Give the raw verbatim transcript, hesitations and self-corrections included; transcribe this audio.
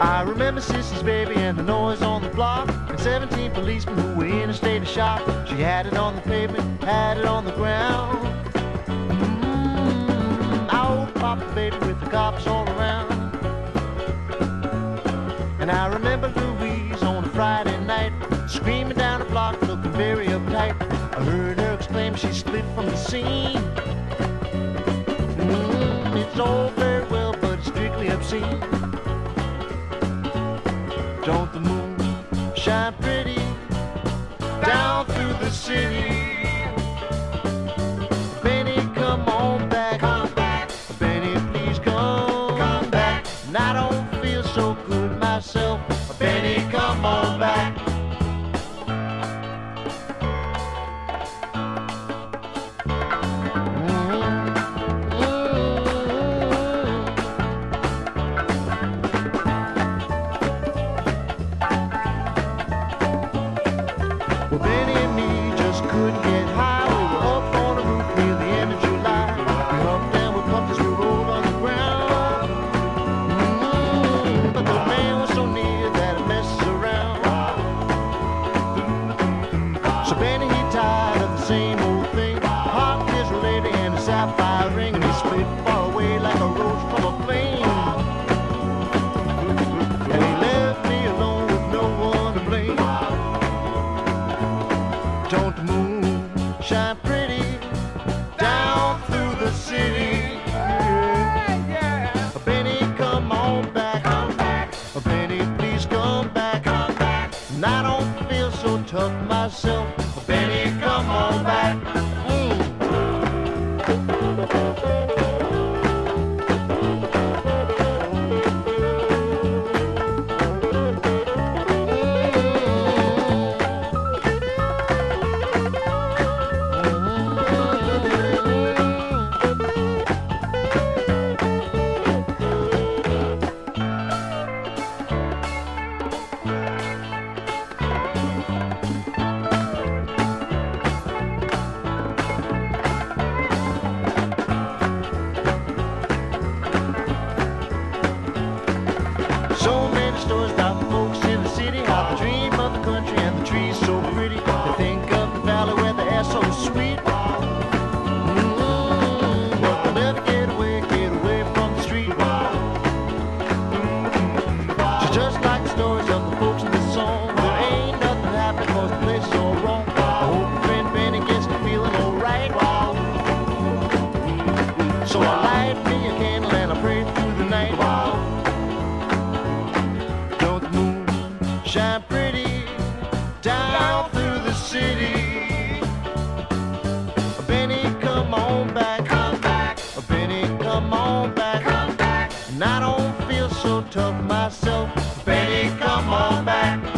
I remember Sissy's baby and the noise on the block, and seventeen policemen who were in a state of shock. She had it on the pavement, had it on the ground. Mm-hmm. Oh, Papa baby with the cops all around. And I remember Louise on a Friday night, screaming down the block, looking very uptight. I heard her exclaim she split from the scene. Mm, it's all very well, but it's strictly obscene. Don't the moon shine pretty down through the city? Benny, come on back. Come back. Benny, please come, come back. And I don't feel so good myself. Benny, come on back. Well, Benny and me just couldn't get high. We were up on the roof near the end of July. We humped and we pumped as we rolled on the ground. Mm-hmm. But the man was so near that it messes around. So Benny, he tired of the same old thing, hopped his lady and a sapphire ring, and he split far away like a roach from a flame. And he left me alone with no one to blame. Don't the moon shine pretty down through the city? Yeah, yeah. Benny, come on back. Come back. Benny, please come back. Come back. And I don't feel so tough myself. Benny, come on back. Mm. So many stories about the folks in the city, how they dream of the country and the trees so pretty. They think of the valley where the air's so sweet. Mm-hmm. But they'll never get away, get away from the street. She's just like the stories of the folks in this song. There ain't nothing happening cause the place is all wrong. I hope your friend Benny gets to feeling alright. So I light me a candle and I pray through the night. Shine pretty down through the city. Benny, come on back. Come back. Benny, come on back. Come back. And I don't feel so tough myself. Benny, come on back.